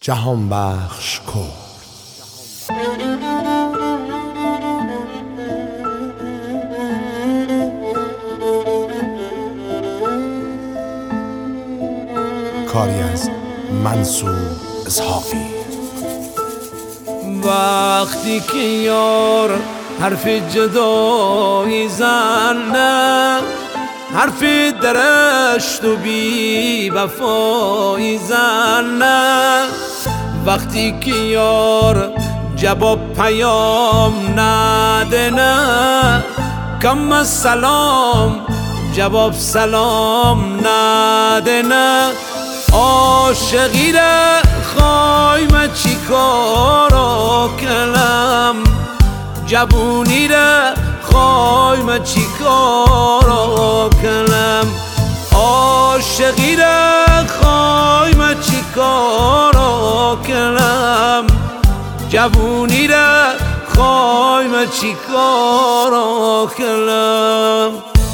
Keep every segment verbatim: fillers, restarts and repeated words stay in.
جهان بخش کن. کاری از منصور اسحاقی. وقتی که یار حرف جدایی زنه، حرف درشت و بی وفایی زنه، وقتی که یار جواب پیام نده نه، کم از سلام جواب سلام نده نه، عاشقی را خوایم چی کارا کنم، جوونی را خوایم چی کارا کنم، عاشقی را خوایم چی کارا کنم، جوونی را خوایم چی کارا کنم.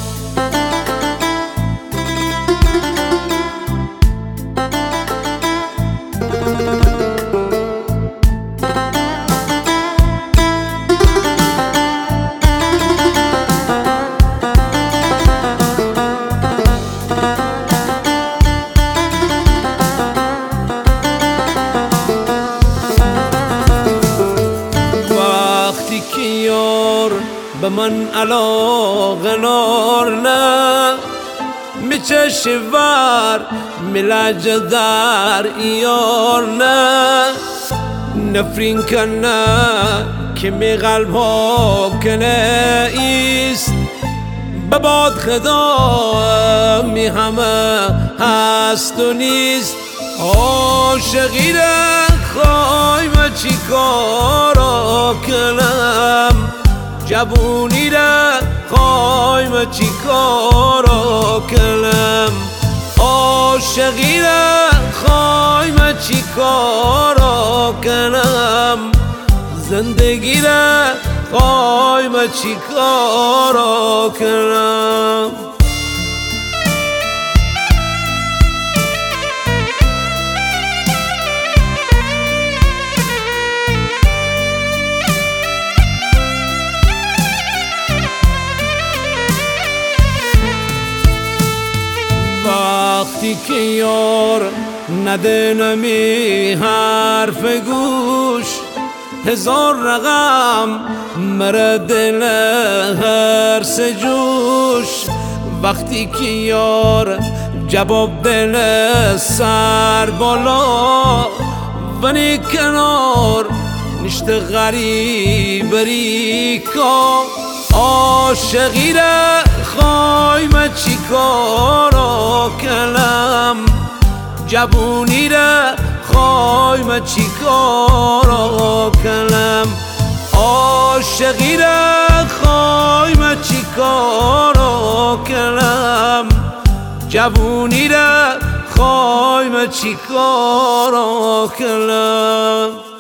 وقتی که یار به من علاقه نار نه، میچش ور ملج در ایار نه، نفرین کنه که می قلب ها کنه ایست، بباد خدا می همه هست و نیست، عاشقی را خوایم چی کارا کنم، جوونی را خوایم چی کارا کنم، عاشقی را خوایم چی کارا کنم، زندگی را خوایم چی کارا کنم. وقتی که یار نده نمی حرف گوش، هزار رقم مره دل هر سه جوش، وقتی که یار جواب دل سر بالا ونی کنار نشت غریب ریکا، عاشقی را خوایم چی کارا کنم، جوونی را خوایم چی کارا کنم، عاشقی را خوایم چی کارا کنم، جوونی را خوایم چی کارا کنم.